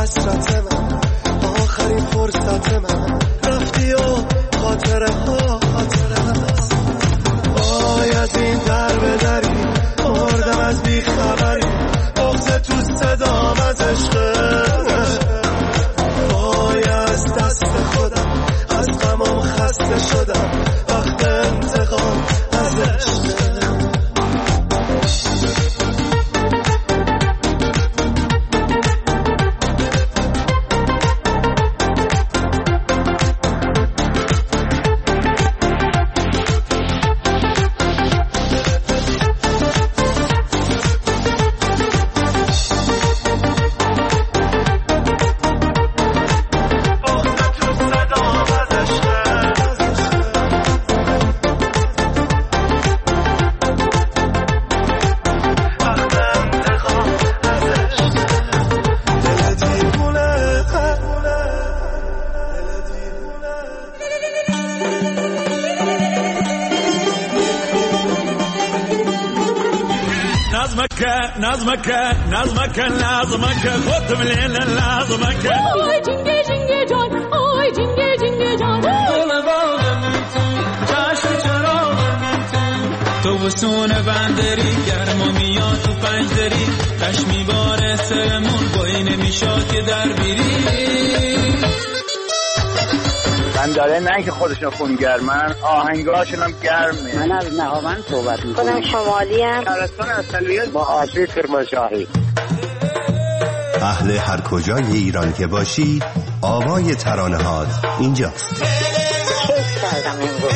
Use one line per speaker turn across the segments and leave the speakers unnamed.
حسرت من، آخرین فرصت من، رفتی و خاطره ها وای از این در به دری مردم از بیخبری، بغض تو صدام از عشقت، وای از دست خودم از غمم خسته شدم، وقت انتقام از عشقت.
نظمك لازمك خد من لازمك
آی جنگه جنگه جان، آی جنگه جنگه جان،
دل باغم چشم چراغم تو وسون بندری گرما میاد تو پنجدری، کش میباره سرمون بایی نمیشاد که در بیری.
من داره نه که خودشون خونگرمن، آهنگاشون هم گرمه.
من از نهاوند صحبت میکنم.
خودم شمالیم.
شهرستان اصلیت با آسیب کرمانشاهی.
اهل هر کجای ایران که باشی آوای ترانه‌هات اینجاست.
کیف کردم امروز.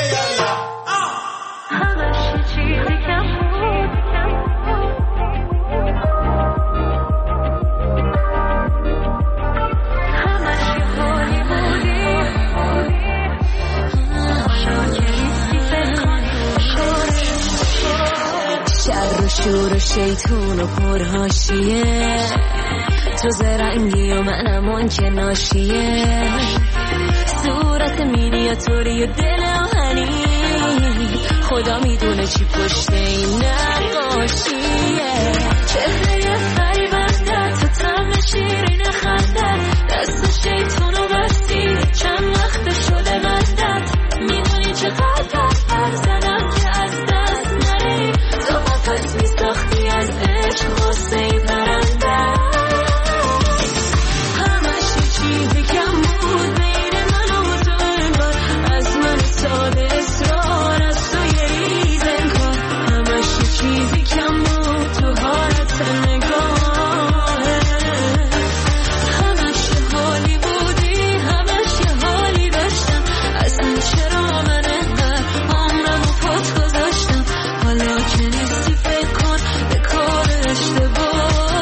شور و شیطون و پرهاشیه، تو زرنگی و منم اون که ناشیه، صورت میری و طوری و دل آهنی، خدا میدونه چی پشت این نقاشیه. چهره فریبنده تو طعم شیرین خنده، دست شیطون و بستی چند وقت شده بندت، میدونی چقدر حرف زدم که از دست نری، تو قفص میساختی از عشق غصه پرنده. همش یه چیزی کم بود بین من و تو، انگار از من ساده اصرار از تو یه ریز انگار، همش یه چیزی کم بود تو حالت نگاهه، همش یه حالی بودی همش یه حالی داشتم، اصلا چرا من انقدر عمرم و پات گذاشتم، حالا که نیستی فکر کن به کار اشتباهت.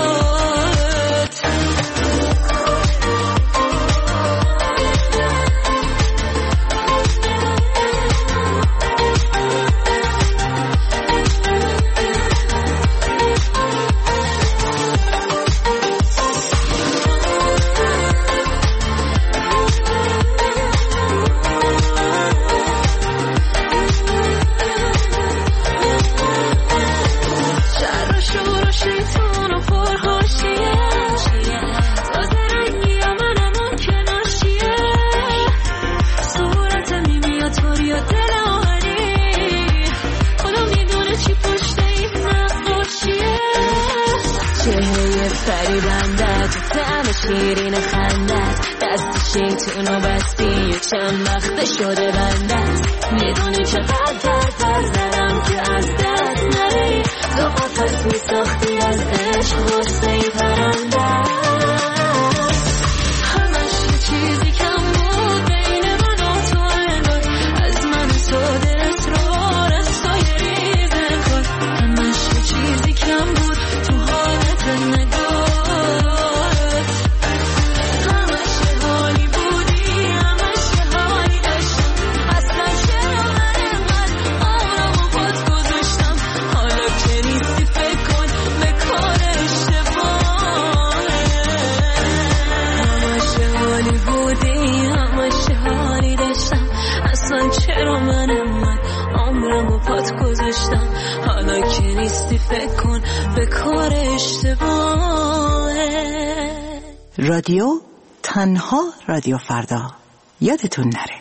شر و شور و شیطون و پرهاشیه، تازه رنگی و منم اون که ناشیه، صورت میمیاد طوری و دل آهنی، خدا میدونه چی پشت این نقاشیه. چهره فریبنده تو طعم شیرین خندت، دست شیطون و بستی چند وقت شده بندت، میدونی چقدر حرف زدم که از دست نری، تو قفص میساختی از عشق غصه پرنده. همش یه چیزی کم بود بین من و تو، انگار از من ساده اصرار از تو یه ریز انگار، همش یه چیزی کم بود تو حالت نگاهت، همش یه حالی بودی همش یه حالی داشتم، اصلا چرا من انقدر عمرم و پات گذاشتم، حالا که نیستی فکر کن به کار اشتباهه. همش یه حالی بودی همش یه حالی داشتم، اصلا چرا من انقدر عمرم و پات گذاشتم، حالا که نیستی فکر کن به کار اشتباهه.
رادیو تنها رادیو فردا، یادتون نره.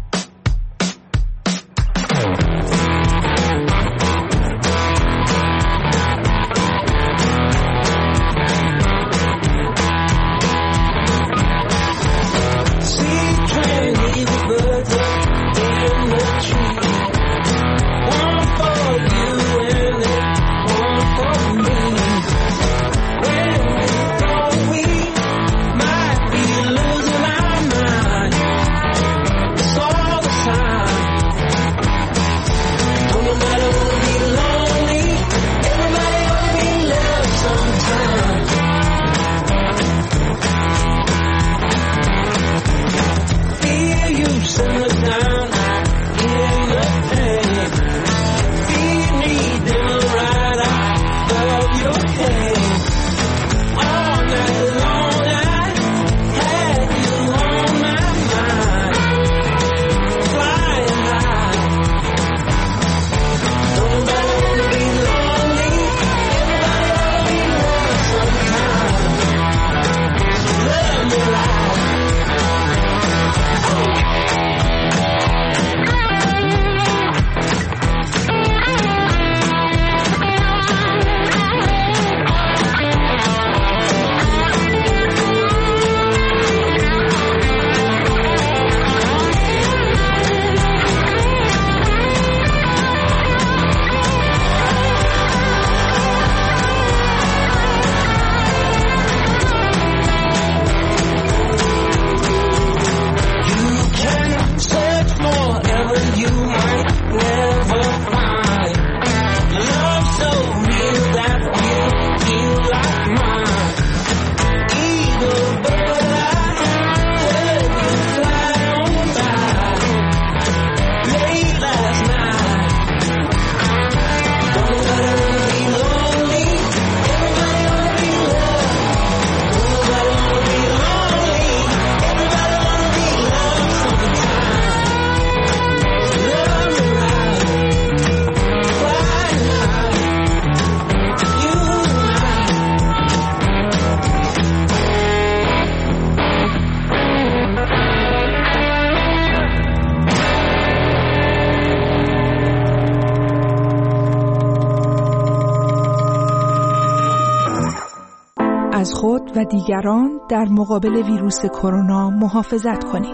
از خود و دیگران در مقابل ویروس کرونا محافظت کنید.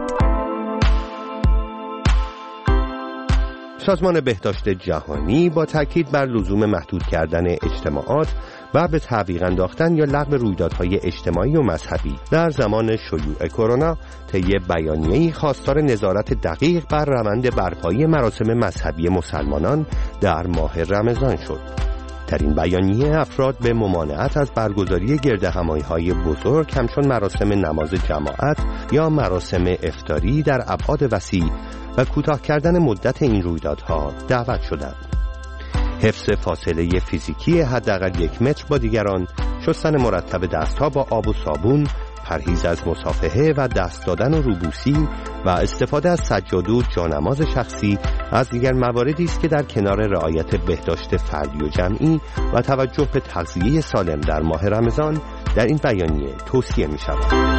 سازمان بهداشت جهانی با تاکید بر لزوم محدود کردن اجتماعات و به تعویق انداختن یا لغو رویدادهای اجتماعی و مذهبی در زمان شیوع کرونا طی بیانیه‌ای خواستار نظارت دقیق بر روند برپایی مراسم مذهبی مسلمانان در ماه رمضان شد. در این بیانیه افراد به ممانعت از برگزاری گردهمایی‌های بزرگ همچون مراسم نماز جماعت یا مراسم افطاری در ابعاد وسیع و کوتاه کردن مدت این رویدادها دعوت شدند. حفظ فاصله فیزیکی حداقل 1 متر با دیگران، شستن مرتب دستها با آب و صابون، پرهیز از مصافحه و دست دادن و روبوسی و استفاده از سجاده و جانماز شخصی از دیگر مواردی است که در کنار رعایت بهداشت فردی و جمعی و توجه به تغذیه سالم در ماه رمضان در این بیانیه توصیه می شود.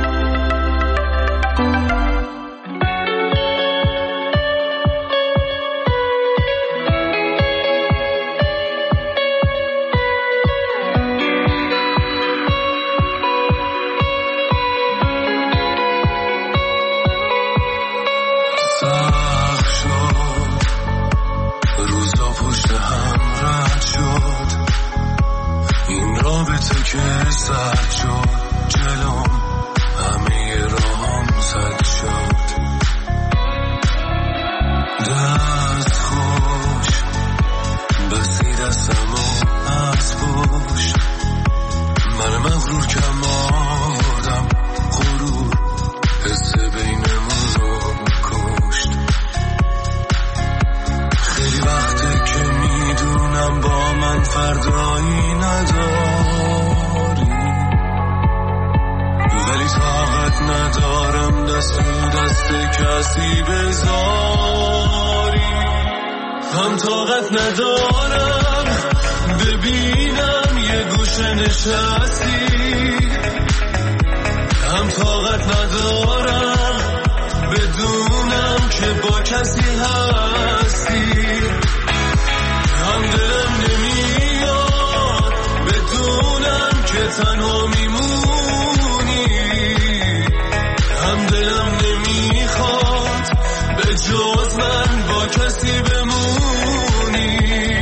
هم طاقت ندارم بدونم که با کسی هستی، هم دلم نمیاد بدونم که تنها میمونی، هم دلم نمیخواد به جز من با کسی بمونی،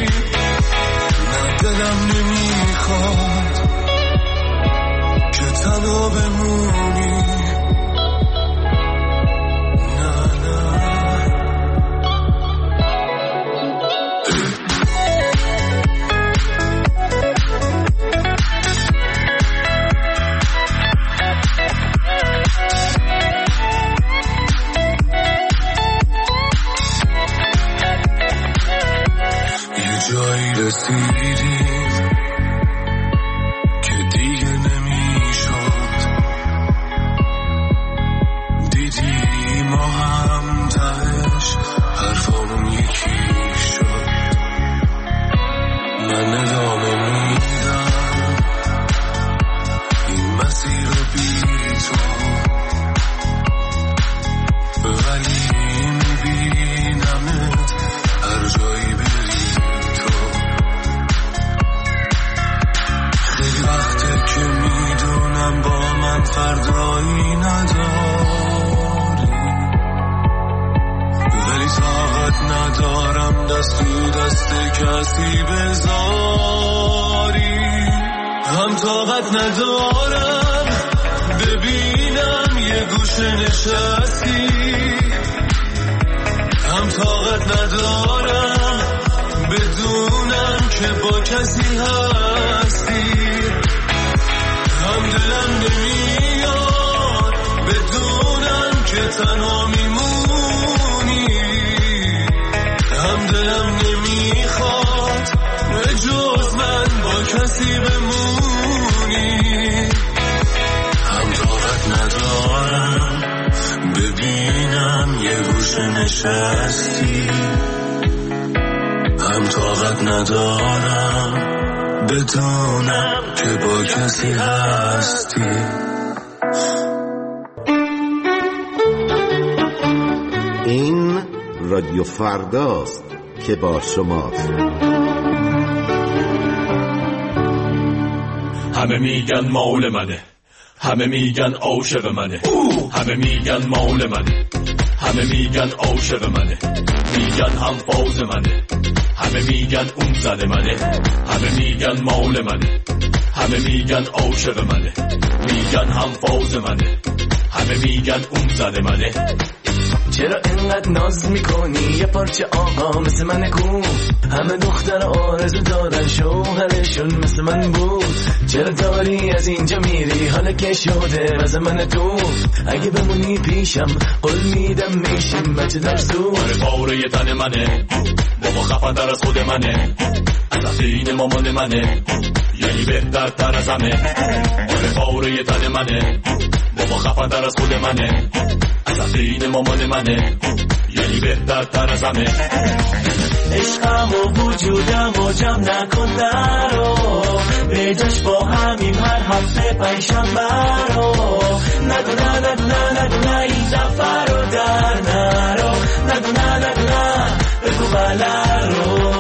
نه دلم نمیخواد که تنها بمونی. رسیدیم که دیگه نمیشد، دیدی ما هم تهش حرفامون یکی شد. من ادامه میدم این مسیر رو بی تو، ولی میبینمت هر جایی بری تو. خیلی وقته که میدونم با من فردایی نداری، ولی طاقت ندارم دست تو دست کسی بذاری. هم طاقت ندارم ببینم یه گوشه نشستی، هم طاقت ندارم بدونم که با کسی هستی، هم دلم نمیاد بدونم که تنها میمونی، هم دلم نمیخواد به جز من با کسی بمونی، هم طاقت ندارم ببینم یه گوشه نشستی، هم طاقت ندارم بدونم که با کسی هستی.
این رادیو فرداست که با شماست.
همه میگن مال منه، همه میگن عاشق منه، همه میگن مال منه، همه میگن عاشق منه، میگن هم فاز منه، همه میگن اون زن منه، همه میگن مال منه، همه میگن عاشق منه، میگن هم فاز منه، همه میگن اون زن منه.
چرا انقدر ناز میکنی یه پارچه آقا مثل من کو؟ همه دختر آرزو دارن شوهرشون مثل من بود. چرا داری از اینجا میری حالا که شده واسه من تو؟ اگه بمونی پیشم قول میدم میشیم بچه در سو.
پاره تن منه بابا، خفن در از خود منه، از این مامان منه، یعنی بهتر تر از همه. پاره تن منه بابا، خفن در از خود منه، از این مامان منه، یعنی بهتر تر از همه.
عشقم و وجودم و جمع نکن نرو، به جاش با همیم هر هفته پنجشنبه رو. نگو نه نگو نه نگو نه این دفعه رو در نرو، نگو نه نگو نه بگو بله رو.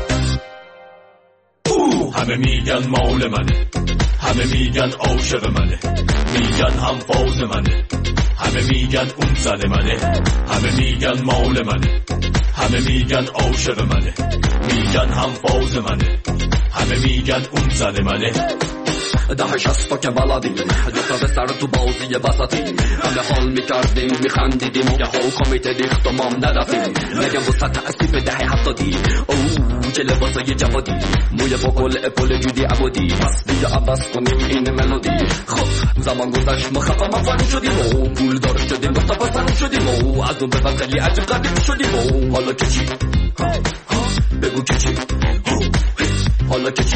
همه میگن مال منه، همه میگن عاشق منه، میگن هم فاز منه، همه میگن اون زن منه، همه میگن مال منه، همه میگن عاشق منه، میگن هم فاز منه، همه میگن اون زن منه.
دهش از که بلدیم دوتا به سر تو بازی بساتیم، همه حال میکردیم میخندیدیم یه ها کمیته ریخت و مام ندادیم. نگم وسط تأسیب دهه 70 اوه چه لباسای جوادی، موی با گل اپول جودی عبودی، پس بیا عباس کنیم این ملودی. خب زمان گذشت ما خفا مفانی شدیم و پول دار شدیم گفتا پسنو شدیم و از اون به بعد خیلی عجب قدیم شدیم و حالا که چی؟ بگو که چی؟ حالا که چی؟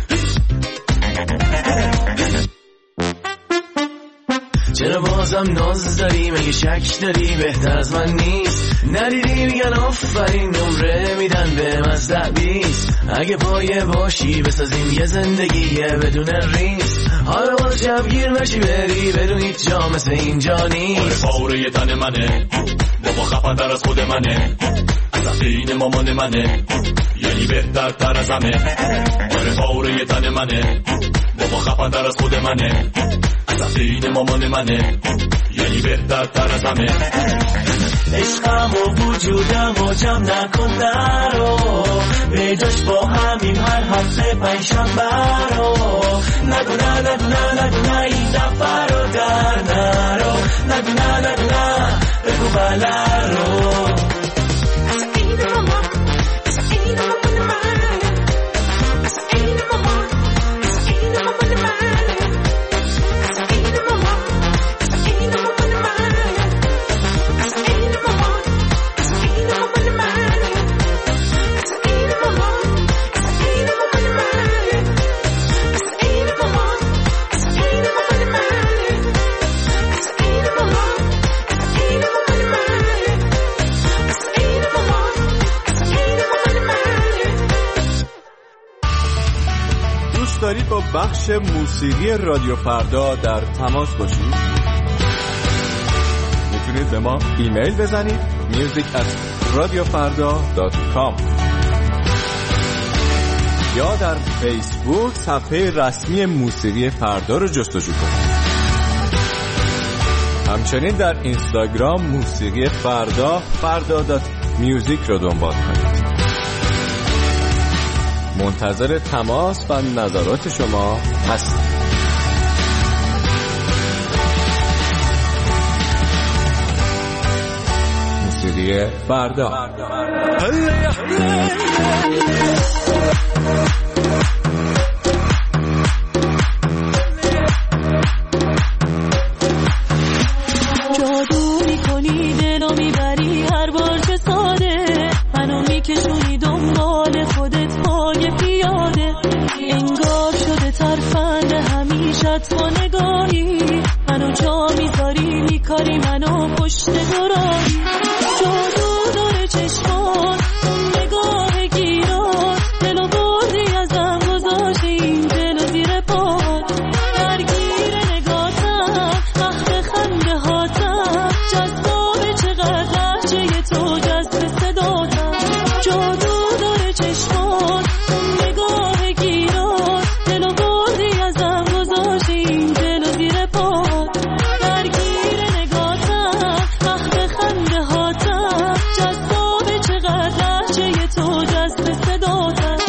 چرا بازم ناز نیاز داری، مگه شک داری بهتر از من نیست؟ ندیدی میگن آفرین، نمره میدن به از 10-20. اگه پایه باشی بسازیم یه زندگی بدون ریس. حالا باز شبگیر نشی بری بدون هیچ جا مثل اینجا نیست.
پاره تن منه بابا، خفن تر از خود منه، از عقین مامان منه، یعنی بهتر تر از همه. پاره تن منه بابا، خفن تر از خود منه، از عقین مامان منه، یعنی بهتر تر از همه.
عشقم و وجودم و جمع نکن درو، به جاش با همیم هر هفته 5 شنبه رو. نگو نه نگو نه نگو نه این دفعه رو در نرو. نگو نه نگو نه بگو بله رو.
دارید با بخش موسیقی رادیو فردا در تماس باشید؟ میتونید به ما ایمیل بزنید music@radiofarda.com یا در فیسبوک صفحه رسمی موسیقی فردا رو جستجو کنید. همچنین در اینستاگرام موسیقی فردا فردا.music رو دنبال کنید. منتظر تماس و نظرات شما هستم. موسیقی فردا.
جادو میکنی دلو میبری هر بار که ساده، منو میکشونی دنبال خودت پای پیاده. انگار شده ترفند همیشت با نگاهی، منو جا میذاری میکاری منو پشت دراهی. جادو داره چشمان اون نگاه گیران، دلو بردی ازم گذاشتی این دلو زیر پاد. درگیر نگاتم وقت خنده هاتم، جذابه چقدر لحجه تو جذب صداتم. جادو داره چشمان اون نگاه گیران، دلو بردی ازم گذاشتی این دلو زیر پاد. درگیر نگاتم وقت خنده هاتم، جذابه چقدر لحجه تو جذب صداتم.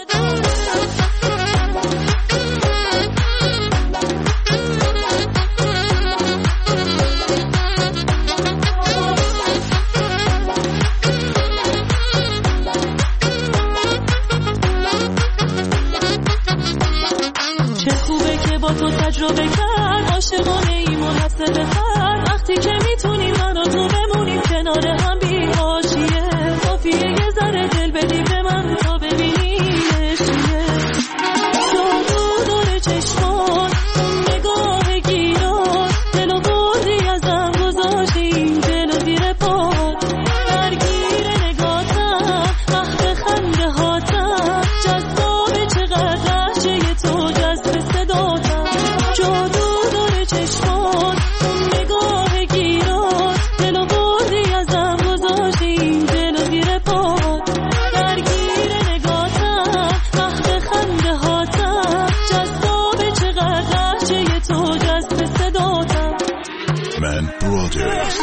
چه خوبه که با تو تجربه کرد، عاشقانه ای منحصر به فرد. وقتی که میتونیم من و تو بمونیم کنار هم بی حاشیه، کافیه یه ذره دل بدی به من تا ببینی چیه. جادو داره چشمان اون نگاه گیران، دلو بردی ازم گذاشتی این دلو زیر پاد. درگیر نگاتم وقت خنده هاتم، جذابه چقدر لحجه تو جذب صداتم. جادو داره چشمان اون نگاه گیران، دلو بردی ازم گذاشتی این دلو زیر پاد. درگیر نگاتم وقت خنده هاتم، جذابه چقدر لحجه تو جذب صداتم.
من برادرز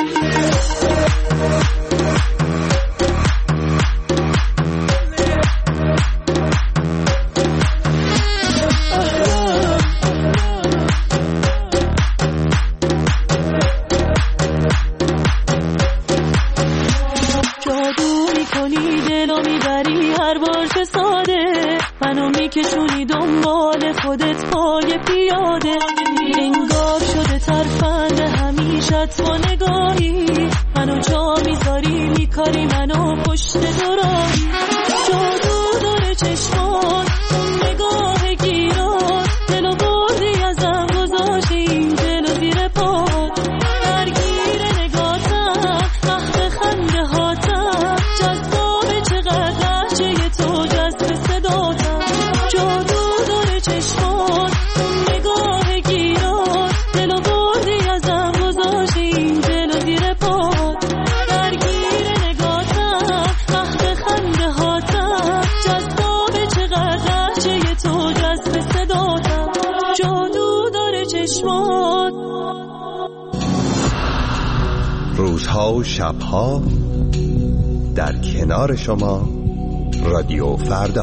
جادو میکنی دلو میبری هر بار که ساده، منو میکشونی دنبال خودت پای پیاده. انگار شده ترفند همیشت با نگاهی، منو جا میذاری میکاری منو پشت دراهی. جادو داره چشمان اون نگاه گیران، دلو بردی ازم گذاشتی این دلو زیر پاد.
روزها و شبها در کنار شما رادیو فردا.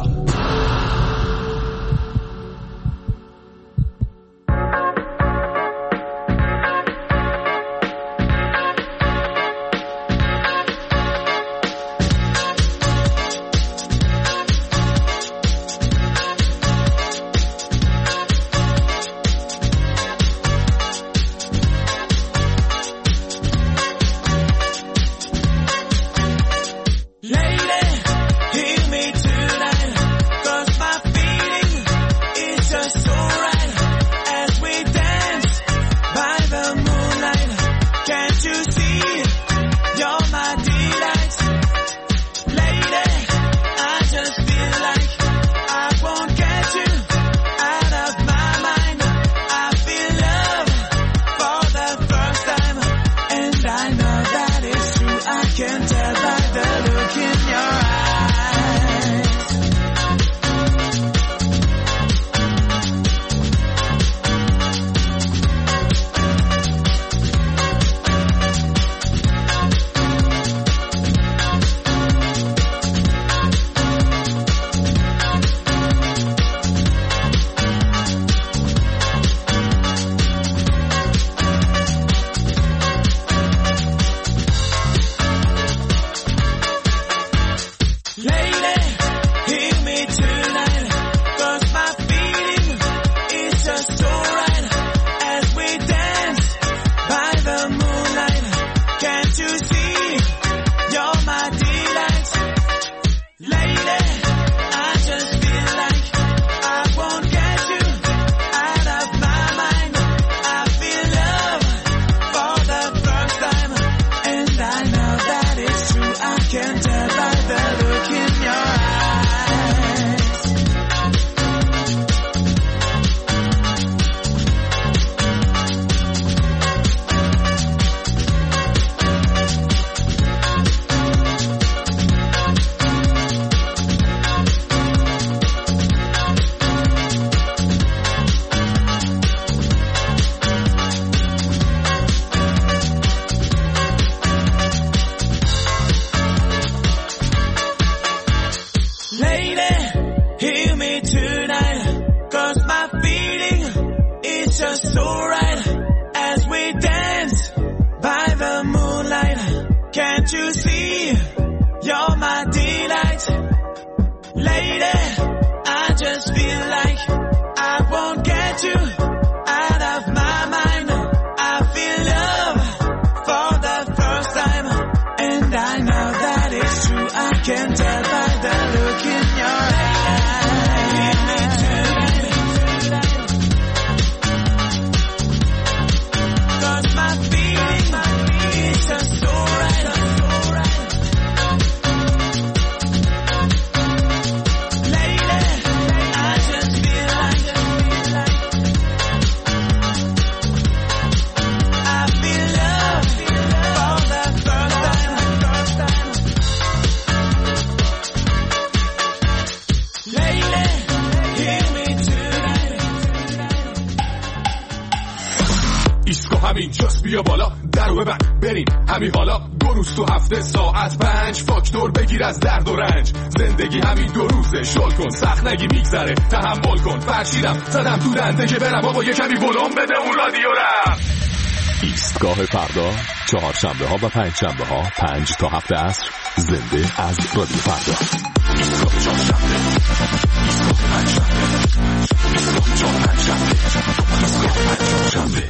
همینجاست بیا بالا درو ببند بریم همین حالا 2 روز تو هفته ساعت 5 فاکتور بگیر از درد و رنج زندگی همین 2 روزه شل کن سخت نگی میگذره تحمل کن فرشیدم زدم تو دنده که برم آقا یه کمی ولوم بده اون رادیو رم.
ایستگاه فردا 4 شنبه ها و 5 شنبه ها 5 تا 7 عصر زنده از رادیو فردا. ایستگاه 4 شنبه ایستگاه 5 شنبه ایستگاه 4 5 شنبه ایستگاه 5 شنبه.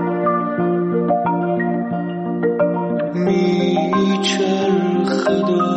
میچرخه